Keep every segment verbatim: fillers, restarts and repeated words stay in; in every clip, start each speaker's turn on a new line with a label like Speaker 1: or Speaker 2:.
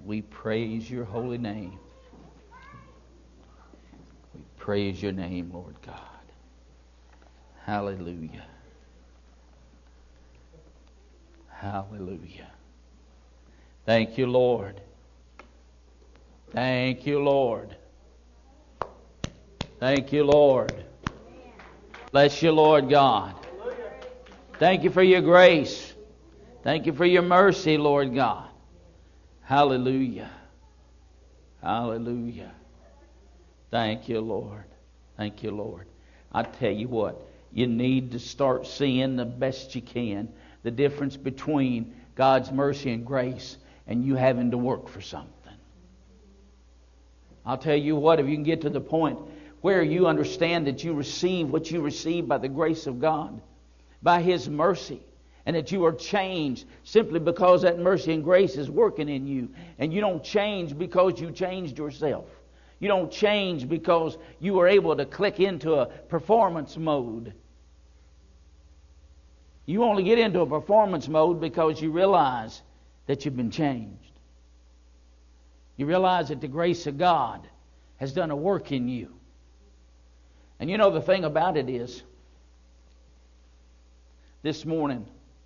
Speaker 1: We praise your holy name. We praise your name, Lord God. Hallelujah. Hallelujah. Thank you, Lord. Thank you, Lord. Thank you, Lord. Bless you, Lord God. Thank you for your grace. Thank you for your mercy, Lord God. Hallelujah. Hallelujah. Thank you, Lord. Thank you, Lord. I tell you what, you need to start seeing the best you can the difference between God's mercy and grace and you having to work for something. I'll tell you what, if you can get to the point where you understand that you receive what you receive by the grace of God, by His mercy, and that you are changed simply because that mercy and grace is working in you, and you don't change because you changed yourself. You don't change because you were able to click into a performance mode. You only get into a performance mode because you realize that you've been changed. You realize that the grace of God has done a work in you. And you know the thing about it is, this morning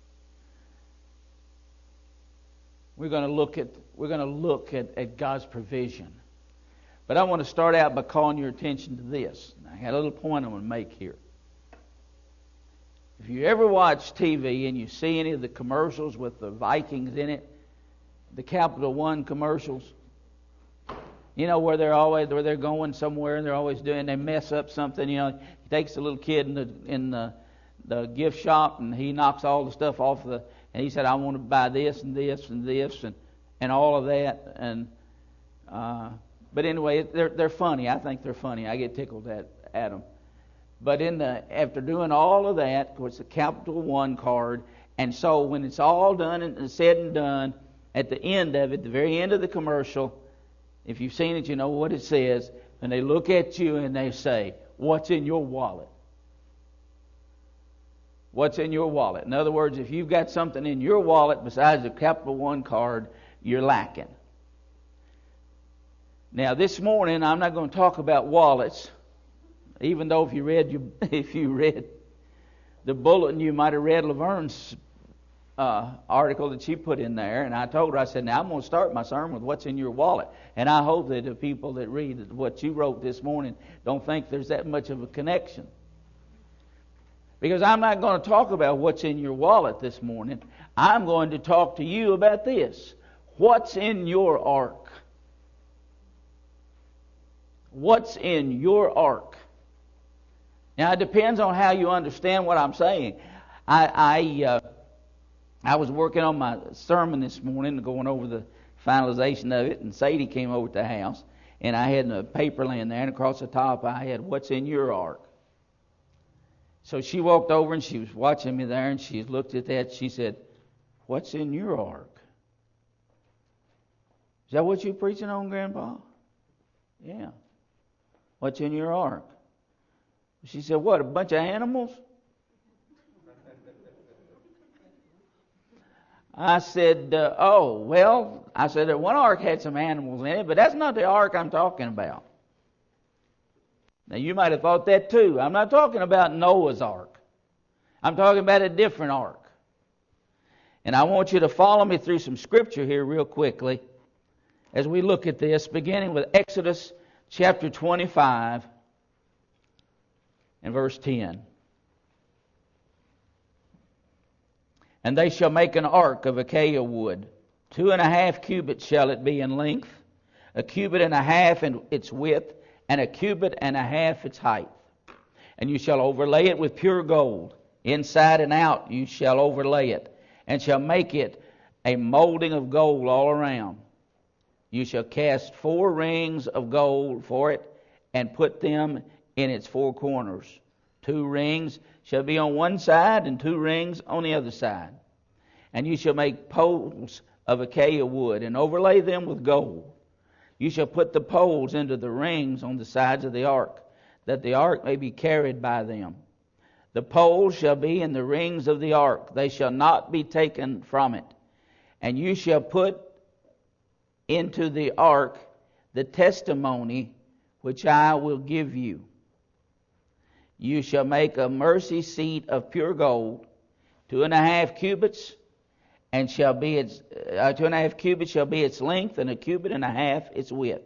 Speaker 1: we're going to look at we're going to look at, at God's provision. But I want to start out by calling your attention to this. I got a little point I want to make here. If you ever watch T V and you see any of the commercials with the Vikings in it, the Capital One commercials, you know where they're always where they're going somewhere and they're always doing they mess up something. You know, he takes a little kid in the in the, the gift shop and he knocks all the stuff off the and he said, I want to buy this and this and this and and all of that and uh, but anyway, they're they're funny. I think they're funny. I get tickled at at them. But in the after doing all of that, of course, the Capital One card, and so when it's all done and said and done, at the end of it, the very end of the commercial, if you've seen it, you know what it says. And they look at you and they say, "What's in your wallet?" What's in your wallet? In other words, if you've got something in your wallet besides the Capital One card, you're lacking. Now, this morning, I'm not going to talk about wallets. Even though if you read your, if you read the bulletin, you might have read Laverne's uh, article that she put in there. And I told her, I said, now I'm going to start my sermon with what's in your wallet. And I hope that the people that read what you wrote this morning don't think there's that much of a connection. Because I'm not going to talk about what's in your wallet this morning. I'm going to talk to you about this. What's in your ark? What's in your ark? Now, it depends on how you understand what I'm saying. I I, uh, I was working on my sermon this morning, going over the finalization of it, and Sadie came over to the house, and I had a paper laying there, and across the top I had, what's in your ark? So she walked over, and she was watching me there, and she looked at that, she said, what's in your ark? Is that what you're preaching on, Grandpa? Yeah. What's in your ark? She said, what, a bunch of animals? I said, uh, oh, well, I said, that one ark had some animals in it, but that's not the ark I'm talking about. Now, you might have thought that too. I'm not talking about Noah's ark. I'm talking about a different ark. And I want you to follow me through some scripture here real quickly as we look at this, beginning with Exodus chapter twenty-five. In verse ten. And they shall make an ark of acacia wood. Two and a half cubits shall it be in length, a cubit and a half in its width, and a cubit and a half its height. And you shall overlay it with pure gold. Inside and out you shall overlay it, and shall make it a molding of gold all around. You shall cast four rings of gold for it, and put them in its four corners. Two rings shall be on one side, and two rings on the other side. And you shall make poles of acacia wood, and overlay them with gold. You shall put the poles into the rings on the sides of the ark, that the ark may be carried by them. The poles shall be in the rings of the ark, they shall not be taken from it. And you shall put into the ark the testimony which I will give you. You shall make a mercy seat of pure gold, two and a half cubits, and shall be its uh, two and a half cubits shall be its length, and a cubit and a half its width.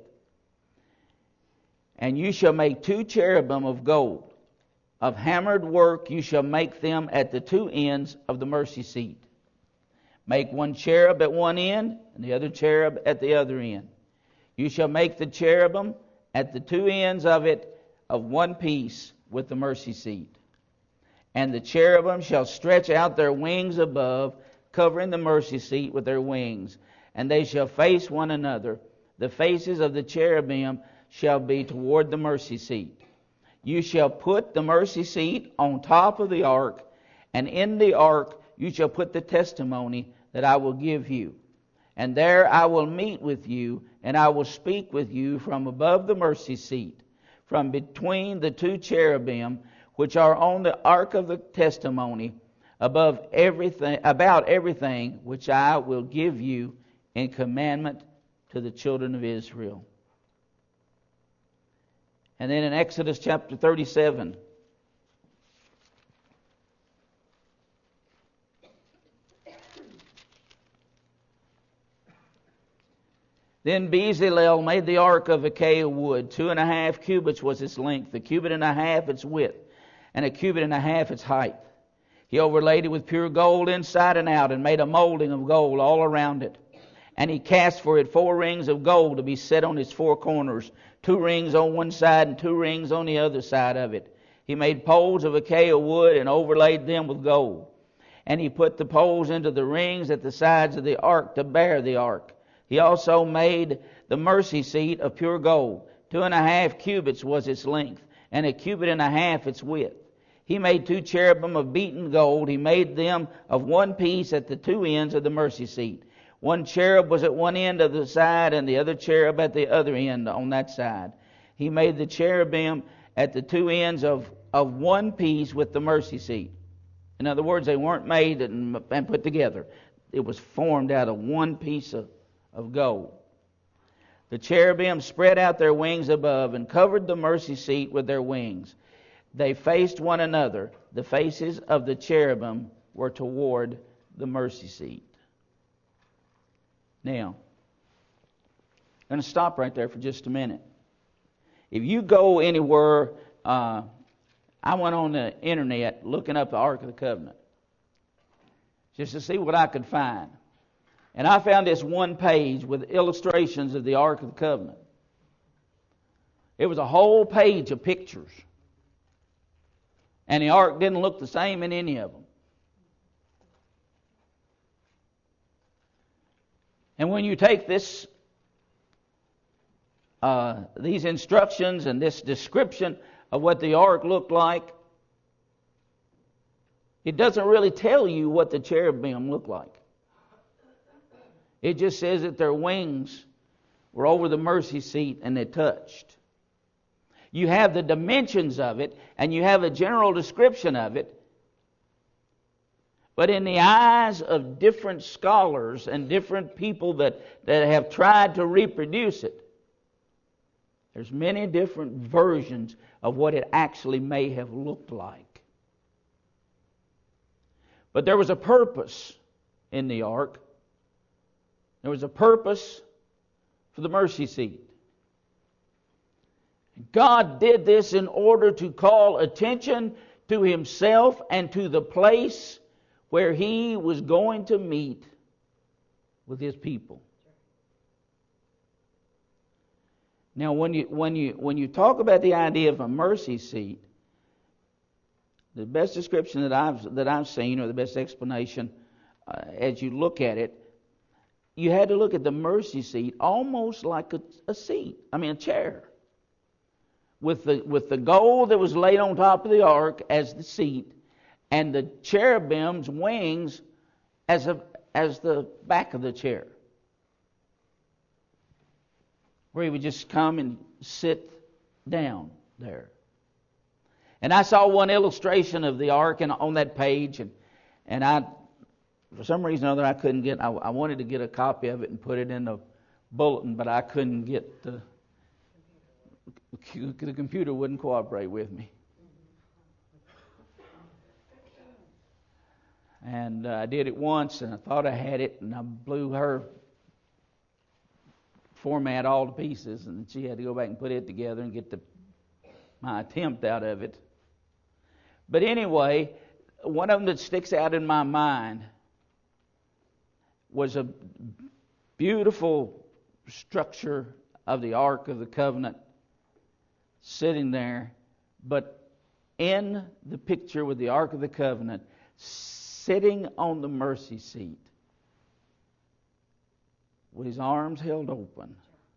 Speaker 1: And you shall make two cherubim of gold. Of hammered work you shall make them at the two ends of the mercy seat. Make one cherub at one end, and the other cherub at the other end. You shall make the cherubim at the two ends of it of one piece with the mercy seat. And the cherubim shall stretch out their wings above, covering the mercy seat with their wings. And they shall face one another. The faces of the cherubim shall be toward the mercy seat. You shall put the mercy seat on top of the ark, and in the ark you shall put the testimony that I will give you. And there I will meet with you, and I will speak with you from above the mercy seat, from between the two cherubim which are on the ark of the testimony, above everything, about everything which I will give you in commandment to the children of Israel. And then in Exodus chapter thirty-seven, then Bezalel made the ark of acacia wood. Two and a half cubits was its length, a cubit and a half its width, and a cubit and a half its height. He overlaid it with pure gold inside and out, and made a molding of gold all around it. And he cast for it four rings of gold to be set on its four corners, two rings on one side and two rings on the other side of it. He made poles of acacia wood and overlaid them with gold. And he put the poles into the rings at the sides of the ark to bear the ark. He also made the mercy seat of pure gold. Two and a half cubits was its length, and a cubit and a half its width. He made two cherubim of beaten gold. He made them of one piece at the two ends of the mercy seat. One cherub was at one end of the side, and the other cherub at the other end on that side. He made the cherubim at the two ends of, of one piece with the mercy seat. In other words, they weren't made and, and put together. It was formed out of one piece of, of gold. The cherubim spread out their wings above and covered the mercy seat with their wings. They faced one another. The faces of the cherubim were toward the mercy seat. Now, I'm going to stop right there for just a minute. If you go anywhere, uh, I went on the internet looking up the Ark of the Covenant just to see what I could find. And I found this one page with illustrations of the Ark of the Covenant. It was a whole page of pictures. And the ark didn't look the same in any of them. And when you take this, uh, these instructions and this description of what the ark looked like, it doesn't really tell you what the cherubim looked like. It just says that their wings were over the mercy seat and they touched. You have the dimensions of it, and you have a general description of it. But in the eyes of different scholars and different people that, that have tried to reproduce it, there's many different versions of what it actually may have looked like. But there was a purpose in the ark. There was a purpose for the mercy seat. God did this in order to call attention to Himself and to the place where He was going to meet with His people. Now, when you when you when you talk about the idea of a mercy seat, the best description that I've that I've seen, or the best explanation, uh, as you look at it, you had to look at the mercy seat almost like a, a seat. I mean, a chair. With the with the gold that was laid on top of the ark as the seat, and the cherubim's wings as a as the back of the chair, where he would just come and sit down there. And I saw one illustration of the ark and on that page, and and I, for some reason or other, I couldn't get. I, I wanted to get a copy of it and put it in the bulletin, but I couldn't get the, the computer wouldn't cooperate with me. And uh, I did it once, and I thought I had it, and I blew her format all to pieces, and she had to go back and put it together and get the my attempt out of it. But anyway, one of them that sticks out in my mind was a beautiful structure of the Ark of the Covenant sitting there, but in the picture with the Ark of the Covenant, sitting on the mercy seat with his arms held open,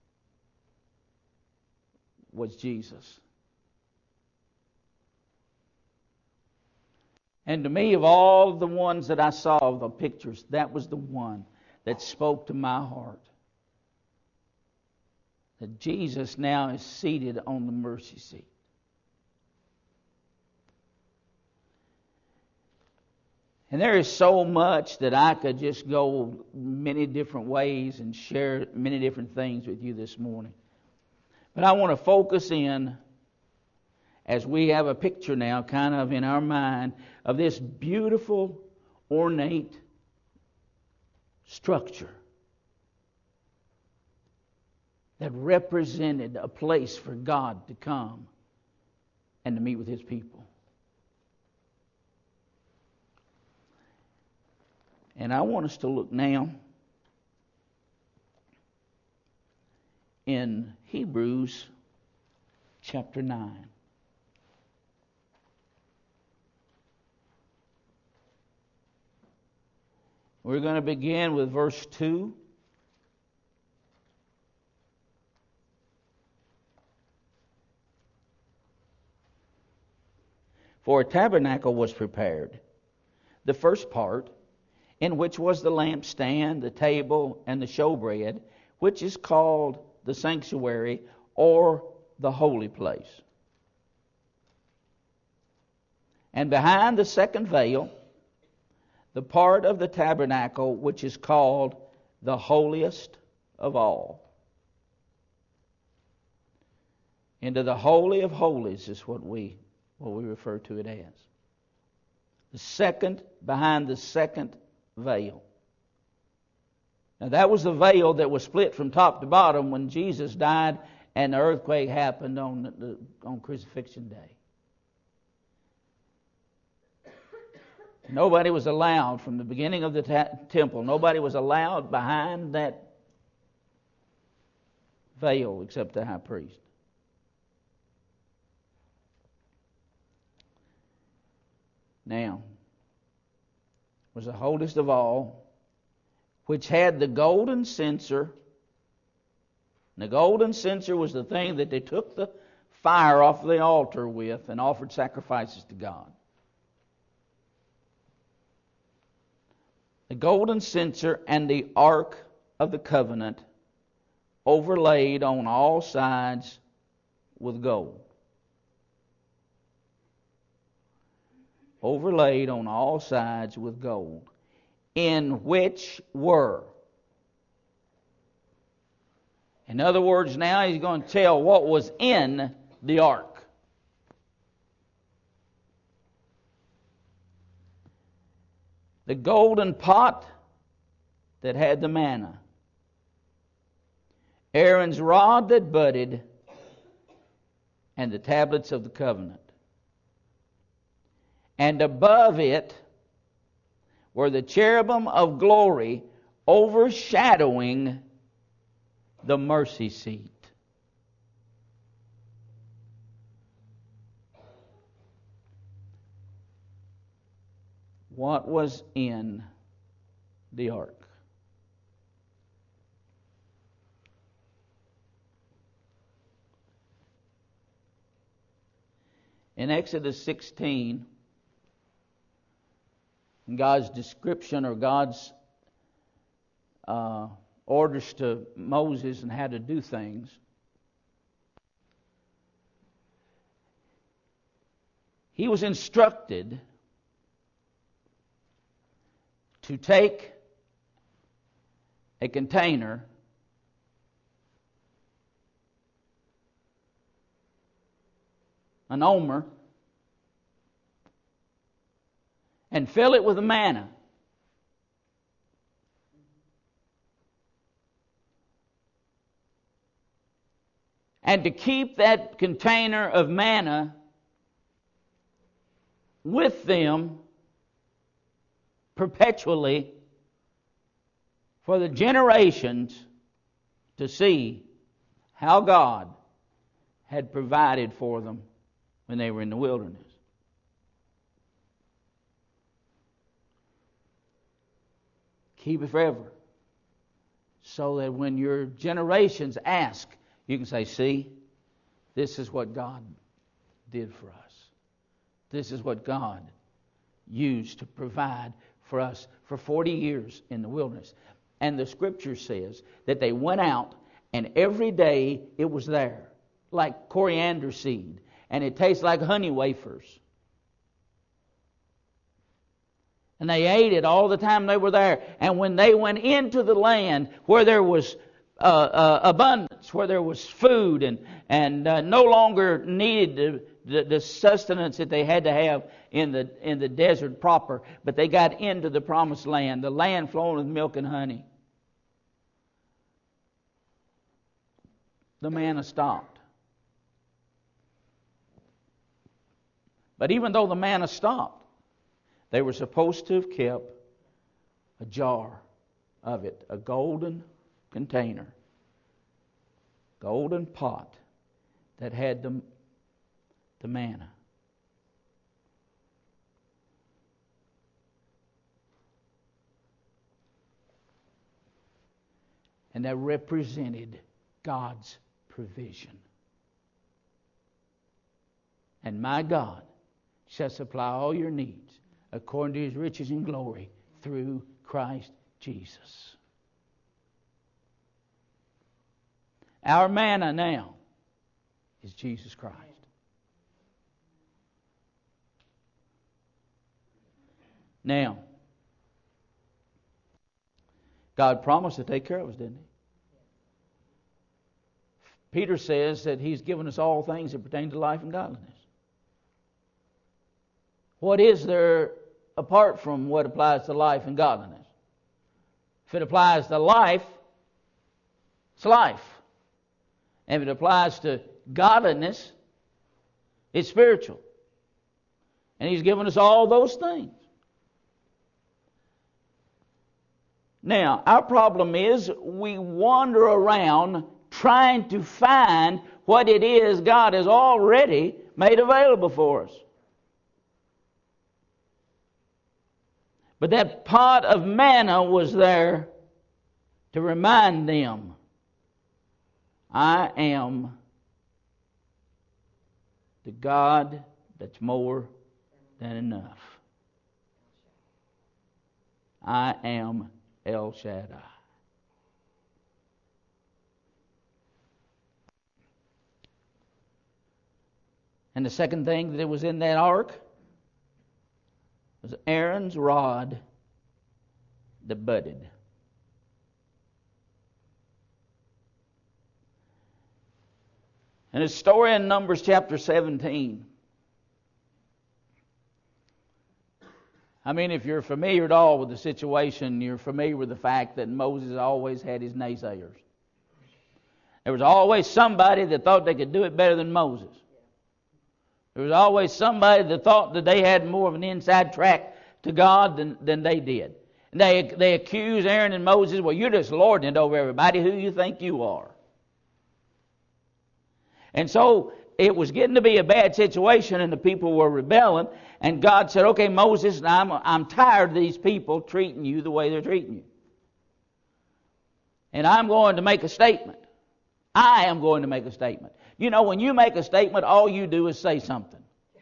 Speaker 1: was Jesus. And to me, of all the ones that I saw, of the pictures, that was the one that spoke to my heart. That Jesus now is seated on the mercy seat. And there is so much that I could just go many different ways and share many different things with you this morning. But I want to focus in, as we have a picture now kind of in our mind, of this beautiful, ornate structure that represented a place for God to come and to meet with His people. And I want us to look now in Hebrews chapter nine. We're going to begin with verse two. For a tabernacle was prepared, the first part, in which was the lampstand, the table, and the showbread, which is called the sanctuary or the holy place. And behind the second veil, the part of the tabernacle which is called the holiest of all. Into the holy of holies is what we what we refer to it as. The second, behind the second veil. Now that was the veil that was split from top to bottom when Jesus died and the earthquake happened on the, on Crucifixion Day. Nobody was allowed from the beginning of the ta- temple. Nobody was allowed behind that veil except the high priest. Now, was the holiest of all, which had the golden censer. And the golden censer was the thing that they took the fire off the altar with and offered sacrifices to God. The golden censer and the Ark of the Covenant, overlaid on all sides with gold. Overlaid on all sides with gold, in which were. In other words, now he's going to tell what was in the ark. The golden pot that had the manna, Aaron's rod that budded, and the tablets of the covenant. And above it were the cherubim of glory overshadowing the mercy seat. What was in the ark? In Exodus sixteen, God's description or God's uh, orders to Moses and how to do things, he was instructed to take a container an omer, and fill it with manna. And to keep that container of manna with them perpetually for the generations to see how God had provided for them when they were in the wilderness. Keep it forever, so that when your generations ask, you can say, see, this is what God did for us. This is what God used to provide for us for forty years in the wilderness. And the Scripture says that they went out and every day it was there, like coriander seed, and it tastes like honey wafers. And they ate it all the time they were there. And when they went into the land where there was uh, uh, abundance, where there was food and, and uh, no longer needed the, the, the sustenance that they had to have in the, in the desert proper, but they got into the promised land, the land flowing with milk and honey, the manna stopped. But even though the manna stopped, they were supposed to have kept a jar of it, a golden container, golden pot that had the, the manna. And that represented God's provision. And my God shall supply all your needs according to His riches and glory through Christ Jesus. Our manna now is Jesus Christ. Now, God promised to take care of us, didn't He? Peter says that He's given us all things that pertain to life and godliness. What is there apart from what applies to life and godliness? If it applies to life, it's life. And if it applies to godliness, it's spiritual. And He's given us all those things. Now, our problem is we wander around trying to find what it is God has already made available for us. But that pot of manna was there to remind them, I am the God that's more than enough. I am El Shaddai. And the second thing that was in that ark was Aaron's rod that budded. And a story in Numbers chapter seventeen. I mean, if you're familiar at all with the situation, you're familiar with the fact that Moses always had his naysayers. There was always somebody that thought they could do it better than Moses. There was always somebody that thought that they had more of an inside track to God than, than they did. And they, they accused Aaron and Moses, well, you're just lording it over everybody. Who you think you are? And so it was getting to be a bad situation, and the people were rebelling. And God said, okay, Moses, now I'm, I'm tired of these people treating you the way they're treating you. And I'm going to make a statement. I am going to make a statement. You know, when you make a statement, all you do is say something.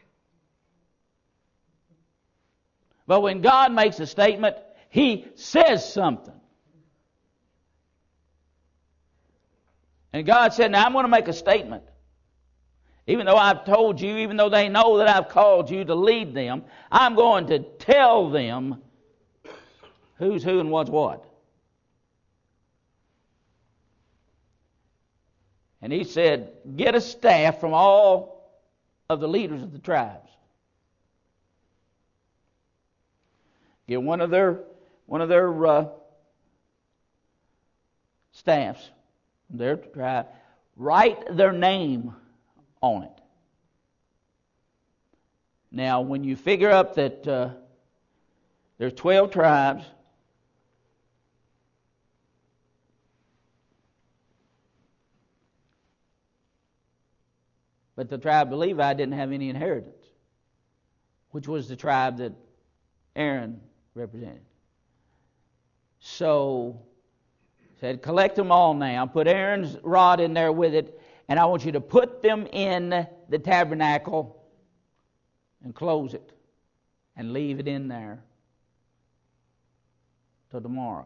Speaker 1: But when God makes a statement, He says something. And God said, now I'm going to make a statement. Even though I've told you, even though they know that I've called you to lead them, I'm going to tell them who's who and what's what. And He said, get a staff from all of the leaders of the tribes. Get one of their one of their uh, staffs, their tribe, write their name on it. Now, when you figure up that uh, there's twelve tribes, but the tribe of Levi didn't have any inheritance, which was the tribe that Aaron represented. So, said, collect them all now. Put Aaron's rod in there with it, and I want you to put them in the tabernacle and close it and leave it in there till tomorrow.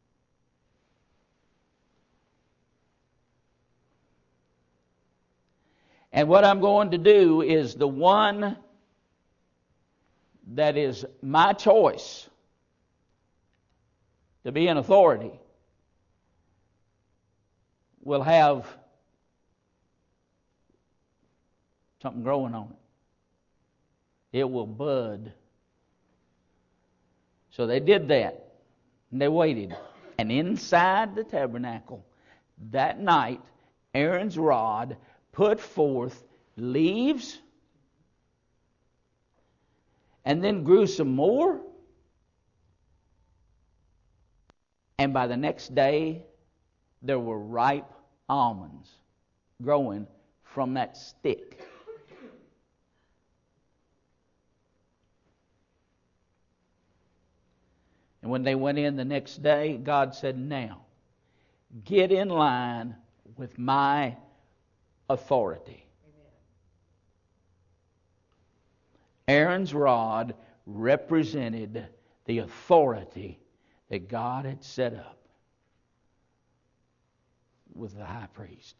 Speaker 1: And what I'm going to do is the one that is my choice to be an authority will have something growing on it. It will bud. So they did that. And they waited. And inside the tabernacle that night, Aaron's rod put forth leaves and then grew some more. And by the next day, there were ripe almonds growing from that stick. And when they went in the next day, God said, now, get in line with my authority. Amen. Aaron's rod represented the authority that God had set up with the high priest.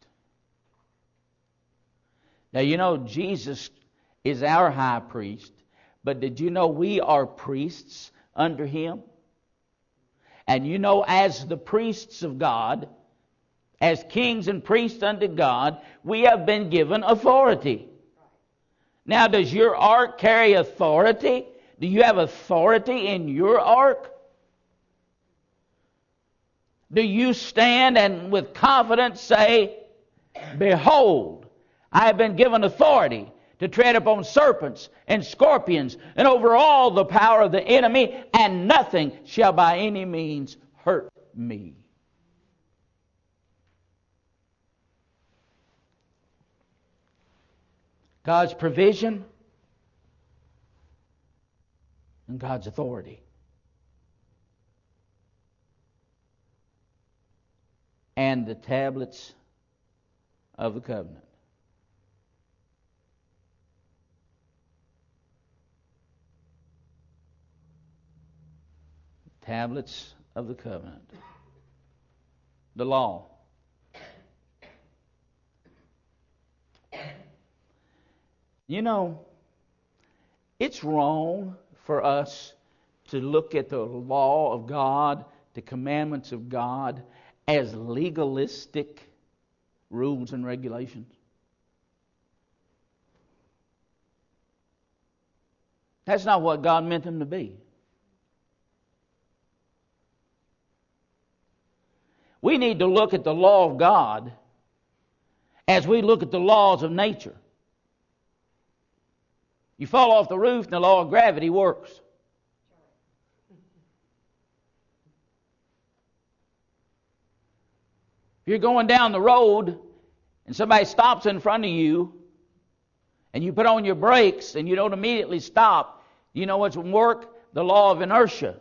Speaker 1: Now, you know, Jesus is our high priest, but did you know we are priests under him? And you know, as the priests of God, as kings and priests unto God, we have been given authority. Now, does your ark carry authority? Do you have authority in your ark? Do you stand and with confidence say, behold, I have been given authority to tread upon serpents and scorpions and over all the power of the enemy, and nothing shall by any means hurt me. God's provision and God's authority. And the tablets of the covenant. Tablets of the covenant. The law. You know, it's wrong for us to look at the law of God, the commandments of God, as legalistic rules and regulations. That's not what God meant them to be. We need to look at the law of God as we look at the laws of nature. You fall off the roof and the law of gravity works. If you're going down the road and somebody stops in front of you and you put on your brakes and you don't immediately stop, you know what's going to work? The law of inertia.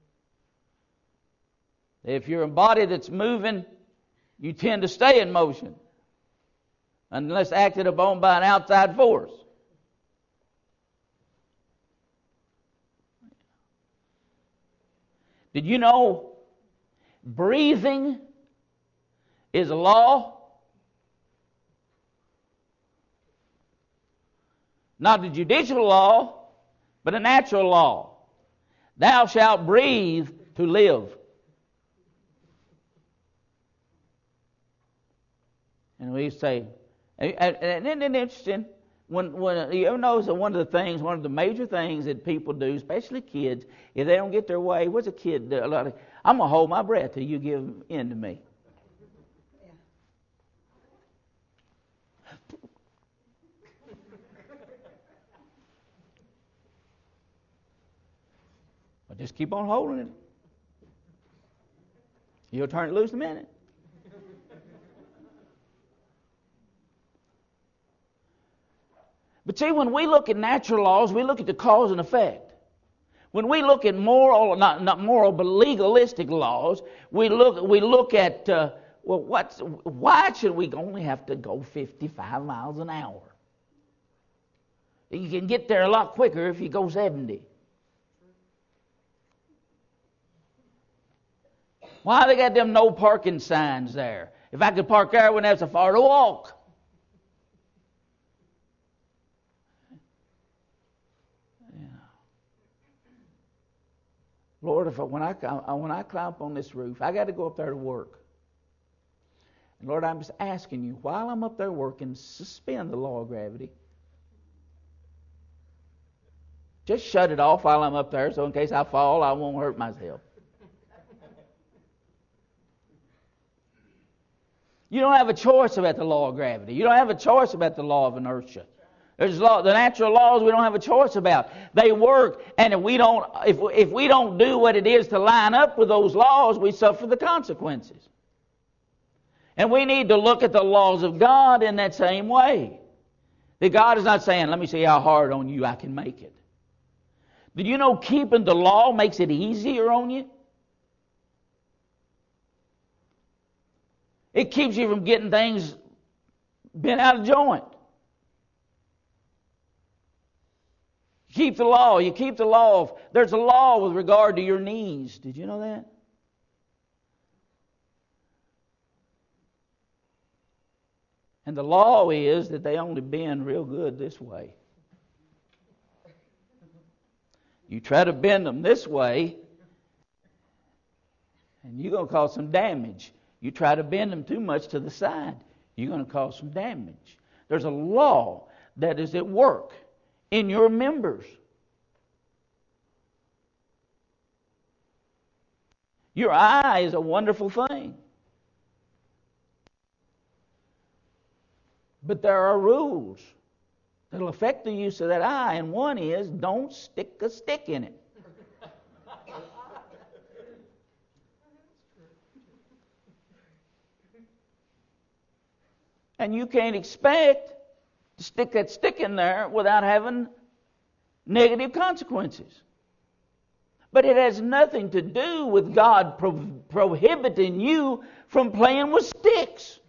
Speaker 1: If you're a body that's moving, you tend to stay in motion unless acted upon by an outside force. Did you know breathing is a law? Not a judicial law, but a natural law. Thou shalt breathe to live. And we say, and isn't it interesting When, when you ever notice that one of the things, one of the major things that people do, especially kids, if they don't get their way, what's a kid do? A lot of, I'm gonna hold my breath till you give in to me. But just keep on holding it. You'll turn it loose in a minute. But see, when we look at natural laws, we look at the cause and effect. When we look at moral, not, not moral, but legalistic laws, we look we look at, uh, well, what's, why should we only have to go fifty-five miles an hour? You can get there a lot quicker if you go seventy. Why they got them no parking signs there? If I could park there, I wouldn't have so far to walk. Lord, if I, when I when I climb up on this roof, I got to go up there to work. And Lord, I'm just asking you, while I'm up there working, suspend the law of gravity. Just shut it off while I'm up there, so in case I fall, I won't hurt myself. You don't have a choice about the law of gravity. You don't have a choice about the law of inertia. There's law, the natural laws we don't have a choice about. They work, and if we don't, if if we don't do what it is to line up with those laws, we suffer the consequences. And we need to look at the laws of God in that same way. That God is not saying, "Let me see how hard on you I can make it." Do you know keeping the law makes it easier on you? It keeps you from getting things bent out of joint. Keep the law. You keep the law. There's a law with regard to your knees. Did you know that? And the law is that they only bend real good this way. You try to bend them this way, and you're going to cause some damage. You try to bend them too much to the side, you're going to cause some damage. There's a law that is at work in your members. Your eye is a wonderful thing. But there are rules that will affect the use of that eye, and one is don't stick a stick in it. And you can't expect to stick that stick in there without having negative consequences. But it has nothing to do with God pro- prohibiting you from playing with sticks.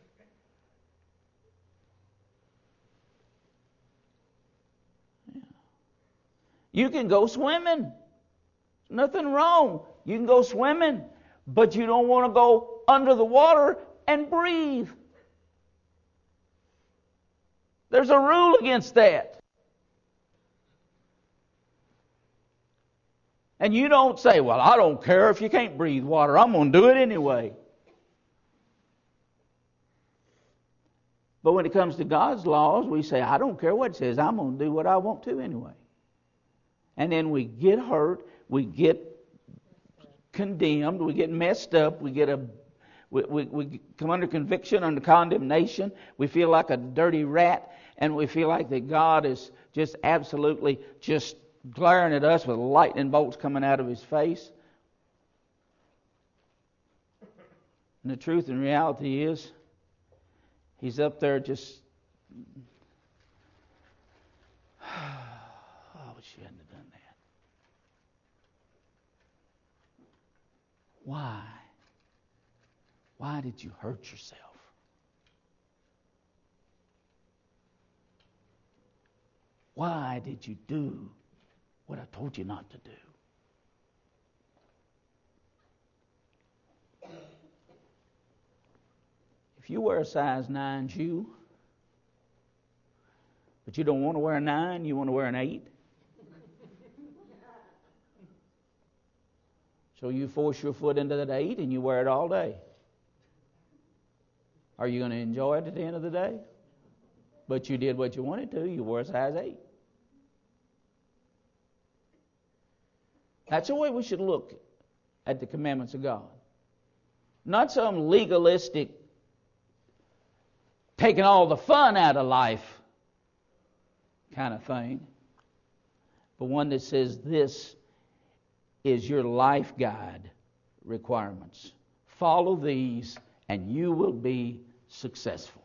Speaker 1: You can go swimming. Nothing wrong. You can go swimming. But you don't want to go under the water and breathe. There's a rule against that. And you don't say, well, I don't care if you can't breathe water. I'm going to do it anyway. But when it comes to God's laws, we say, I don't care what it says. I'm going to do what I want to anyway. And then we get hurt. We get condemned. We get messed up. We get a We, we, we come under conviction, under condemnation. We feel like a dirty rat, and we feel like that God is just absolutely just glaring at us with lightning bolts coming out of His face. And the truth and reality is, He's up there just, oh, I wish you hadn't have done that. Why? Why did you hurt yourself? Why did you do what I told you not to do? If you wear a size nine shoe, but you don't want to wear a nine, you want to wear an eight, so you force your foot into that eight and you wear it all day. Are you going to enjoy it at the end of the day? But you did what you wanted to. You wore a size eight. That's the way we should look at the commandments of God. Not some legalistic, taking all the fun out of life kind of thing, but one that says this is your life guide requirements. Follow these and you will be successful.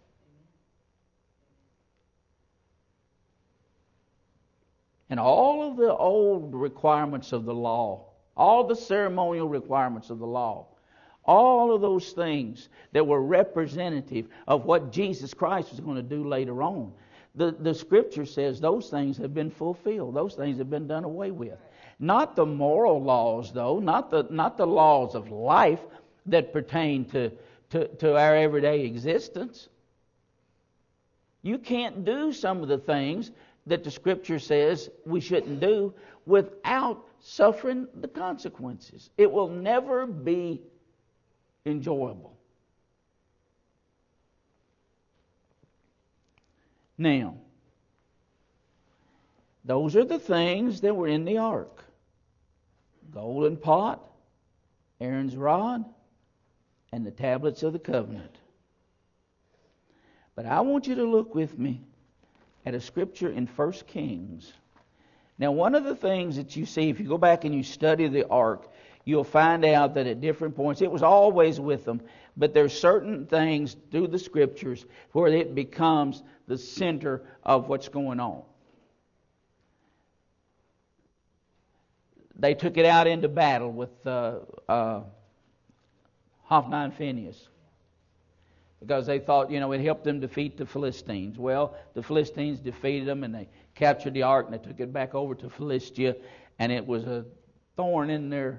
Speaker 1: And all of the old requirements of the law, all the ceremonial requirements of the law, all of those things that were representative of what Jesus Christ was going to do later on, the, the Scripture says those things have been fulfilled. Those things have been done away with. Not the moral laws, though, not the not the laws of life that pertain to, to, to our everyday existence. You can't do some of the things that the Scripture says we shouldn't do without suffering the consequences. It will never be enjoyable. Now, those are the things that were in the ark. Golden pot, Aaron's rod, and the tablets of the covenant. But I want you to look with me at a scripture in First Kings. Now, one of the things that you see, if you go back and you study the ark, you'll find out that at different points, it was always with them, but there's certain things through the Scriptures where it becomes the center of what's going on. They took it out into battle with uh, uh, Hophni and Phinehas, because they thought, you know, it helped them defeat the Philistines. Well, the Philistines defeated them, and they captured the ark, and they took it back over to Philistia, and it was a thorn in their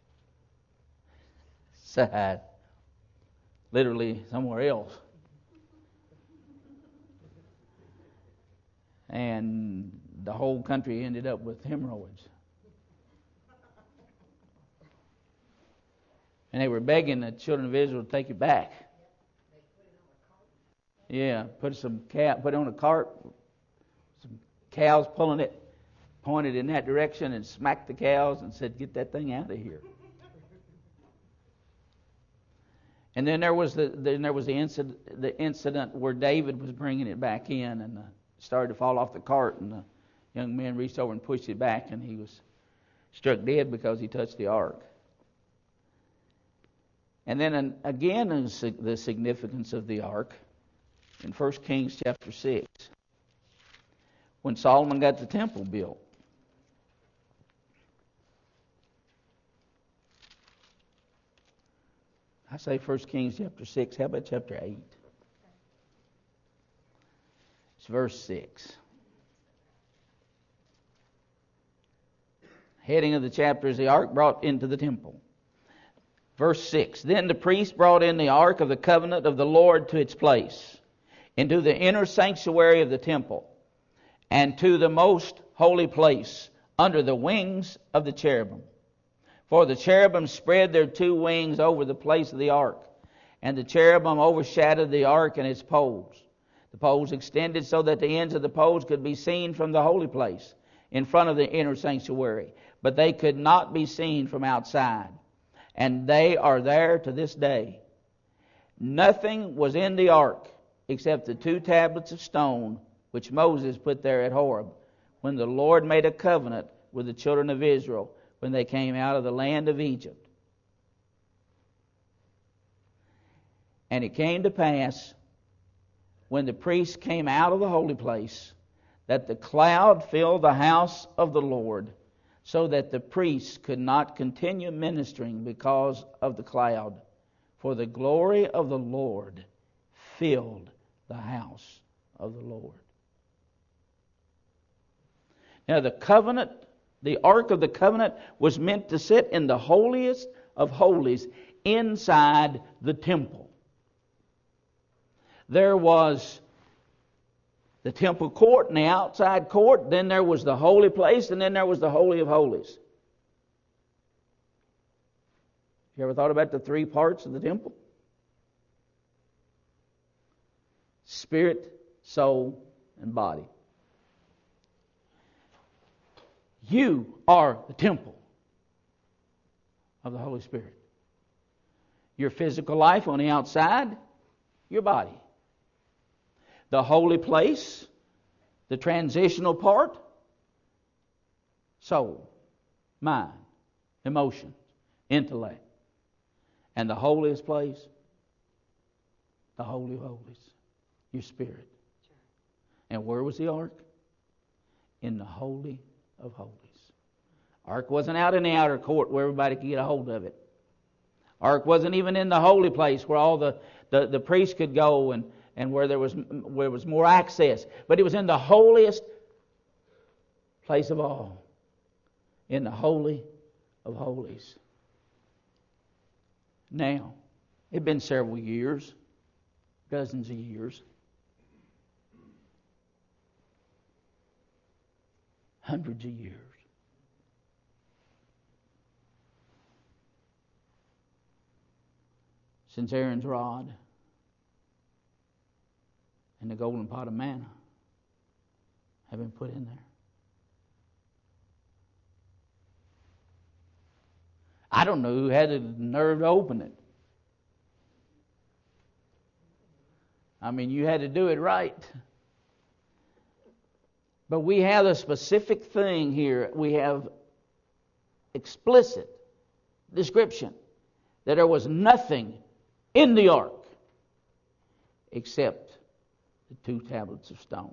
Speaker 1: side, literally somewhere else. And the whole country ended up with hemorrhoids. And they were begging the children of Israel to take it back. Yeah, put some cow, put it on a cart, some cows pulling it, pointed in that direction and smacked the cows and said, "Get that thing out of here." And then there was the then there was the incident the incident where David was bringing it back in, and uh, started to fall off the cart, and the young man reached over and pushed it back, and he was struck dead because he touched the ark. And then again, the significance of the ark in First Kings chapter six, when Solomon got the temple built. I say First Kings chapter six. How about chapter eight? It's verse six. Heading of the chapter is the ark brought into the temple. Verse six. Then the priest brought in the ark of the covenant of the Lord to its place, into the inner sanctuary of the temple, and to the most holy place, under the wings of the cherubim. For the cherubim spread their two wings over the place of the ark, and the cherubim overshadowed the ark and its poles. The poles extended so that the ends of the poles could be seen from the holy place, in front of the inner sanctuary, but they could not be seen from outside. And they are there to this day. Nothing was in the ark except the two tablets of stone which Moses put there at Horeb, when the Lord made a covenant with the children of Israel when they came out of the land of Egypt. And it came to pass, when the priest came out of the holy place, that the cloud filled the house of the Lord, so that the priests could not continue ministering because of the cloud. For the glory of the Lord filled the house of the Lord. Now the covenant, the Ark of the Covenant, was meant to sit in the holiest of holies inside the temple. There was the temple court and the outside court, then there was the holy place, and then there was the Holy of Holies. You ever thought about the three parts of the temple? Spirit, soul, and body. You are the temple of the Holy Spirit. Your physical life on the outside, your body. The holy place, the transitional part, soul, mind, emotions, intellect. And the holiest place, the Holy of Holies, your spirit. And where was the ark? In the Holy of Holies. Ark wasn't out in the outer court where everybody could get a hold of it. Ark wasn't even in the holy place where all the, the, the priests could go and, and where there was where there was more access. But it was in the holiest place of all. In the Holy of Holies. Now, it had been several years, dozens of years, hundreds of years. Since Aaron's rod and the golden pot of manna have been put in there. I don't know who had the nerve to open it. I mean, you had to do it right. But we have a specific thing here. We have explicit description that there was nothing in the ark except the two tablets of stone.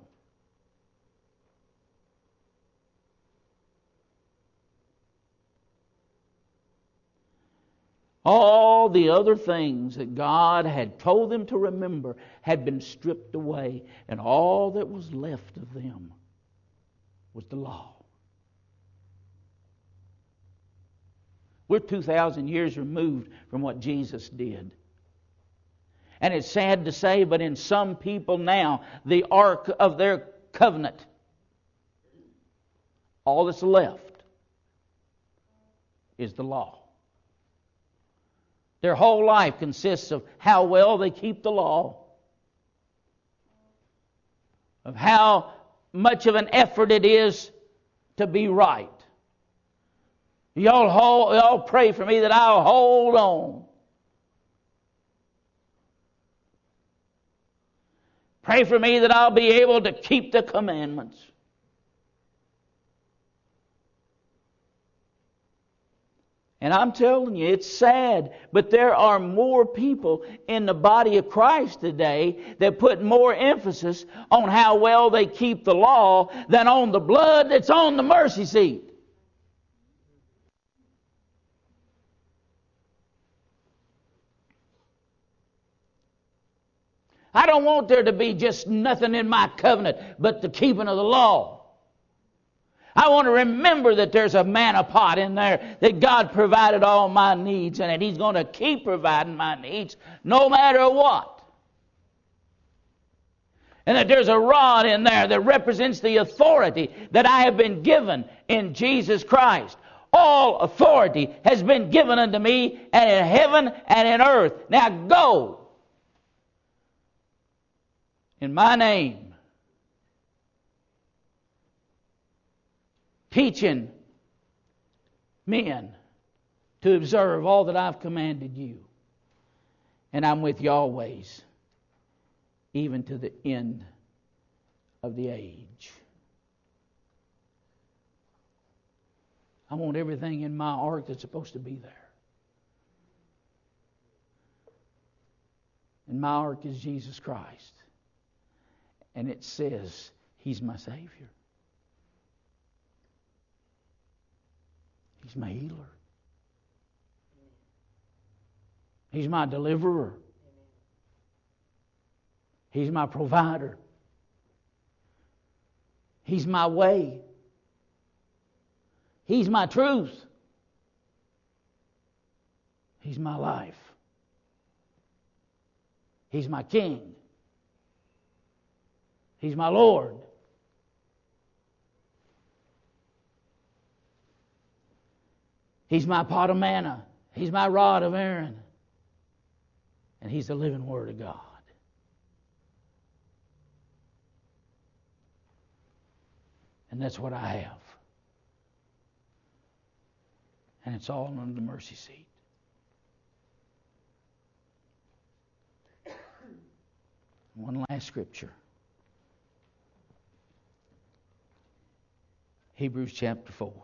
Speaker 1: All the other things that God had told them to remember had been stripped away, and all that was left of them was the law. We're two thousand years removed from what Jesus did. And it's sad to say, but in some people now, the ark of their covenant, all that's left is the law. Their whole life consists of how well they keep the law, of how much of an effort it is to be right. Y'all, hold, y'all pray for me that I'll hold on. Pray for me that I'll be able to keep the commandments. And I'm telling you, it's sad, but there are more people in the body of Christ today that put more emphasis on how well they keep the law than on the blood that's on the mercy seat. I don't want there to be just nothing in my covenant but the keeping of the law. I want to remember that there's a manna pot in there, that God provided all my needs, and that He's going to keep providing my needs no matter what. And that there's a rod in there that represents the authority that I have been given in Jesus Christ. All authority has been given unto me, and in heaven and in earth. Now go in my name, teaching men to observe all that I've commanded you. And I'm with you always, even to the end of the age. I want everything in my ark that's supposed to be there. And my ark is Jesus Christ. And it says He's my Savior. He's my healer. He's my deliverer. He's my provider. He's my way. He's my truth. He's my life. He's my King. He's my Lord. He's my pot of manna. He's my rod of Aaron. And He's the living Word of God. And that's what I have. And it's all under the mercy seat. One last scripture. Hebrews chapter four.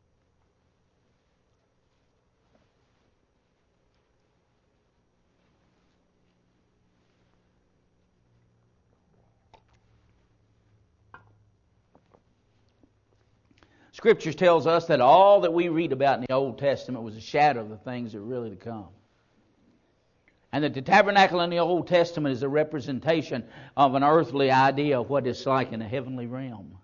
Speaker 1: Scriptures tells us that all that we read about in the Old Testament was a shadow of the things that are really to come. And that the tabernacle in the Old Testament is a representation of an earthly idea of what it's like in the heavenly realm.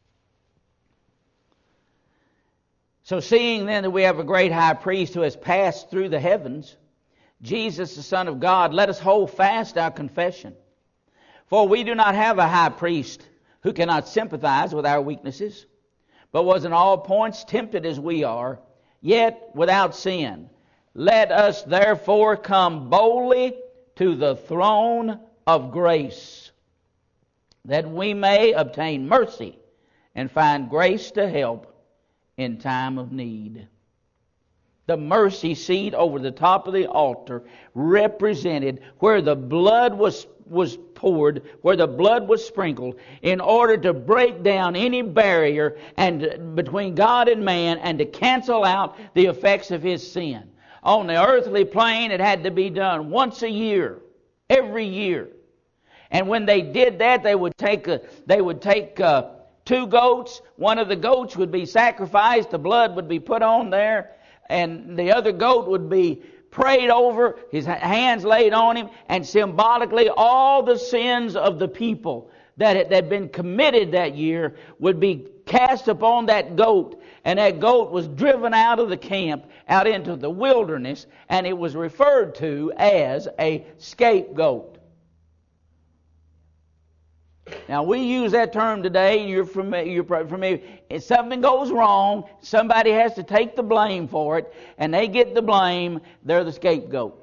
Speaker 1: So seeing then that we have a great high priest who has passed through the heavens, Jesus the Son of God, let us hold fast our confession. For we do not have a high priest who cannot sympathize with our weaknesses, but was in all points tempted as we are, yet without sin. Let us therefore come boldly to the throne of grace, that we may obtain mercy and find grace to help in time of need. The mercy seat over the top of the altar represented where the blood was, was poured, where the blood was sprinkled, in order to break down any barrier and between God and man and to cancel out the effects of his sin. On the earthly plane, it had to be done once a year, every year. And when they did that, they would take a, they would take uh, two goats. One of the goats would be sacrificed. The blood would be put on there. And the other goat would be prayed over, his hands laid on him, and symbolically all the sins of the people that had, that had been committed that year would be cast upon that goat. And that goat was driven out of the camp, out into the wilderness, and it was referred to as a scapegoat. Now, we use that term today, and you're familiar, you're familiar. If something goes wrong, somebody has to take the blame for it, and they get the blame, they're the scapegoat.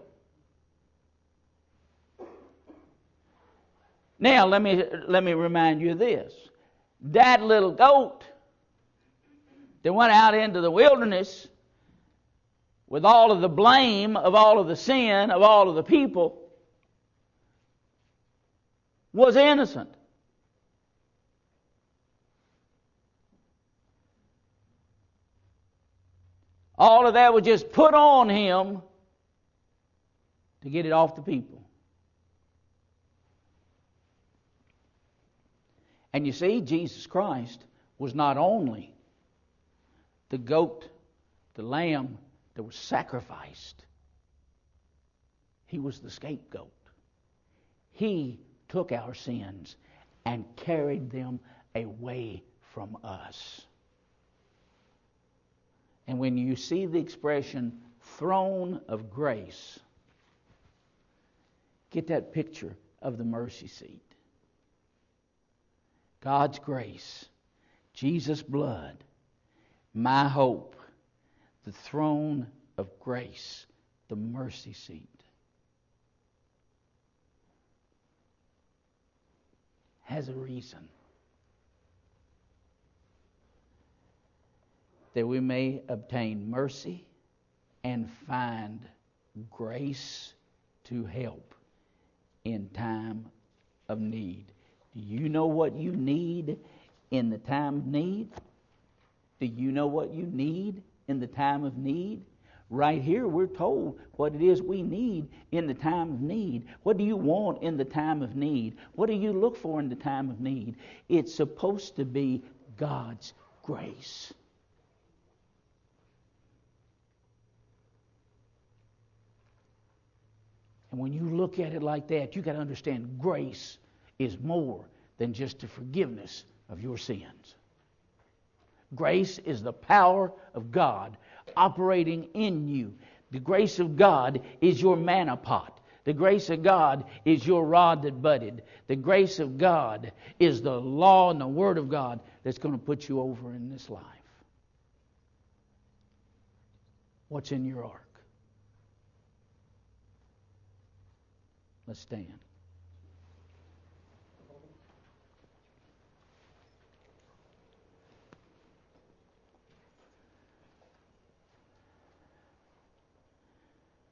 Speaker 1: Now, let me, let me remind you of this. That little goat that went out into the wilderness with all of the blame of all of the sin of all of the people was innocent. All of that was just put on him to get it off the people. And you see, Jesus Christ was not only the goat, the lamb that was sacrificed. He was the scapegoat. He took our sins and carried them away from us. And when you see the expression throne of grace, get that picture of the mercy seat. God's grace, Jesus' blood, my hope, the throne of grace, the mercy seat. Has a reason. That we may obtain mercy and find grace to help in time of need. Do you know what you need in the time of need? Do you know what you need in the time of need? Right here we're told what it is we need in the time of need. What do you want in the time of need? What do you look for in the time of need? It's supposed to be God's grace. And when you look at it like that, you got to understand grace is more than just the forgiveness of your sins. Grace is the power of God operating in you. The grace of God is your manna pot. The grace of God is your rod that budded. The grace of God is the law and the Word of God that's going to put you over in this life. What's in your ark? Let's stand.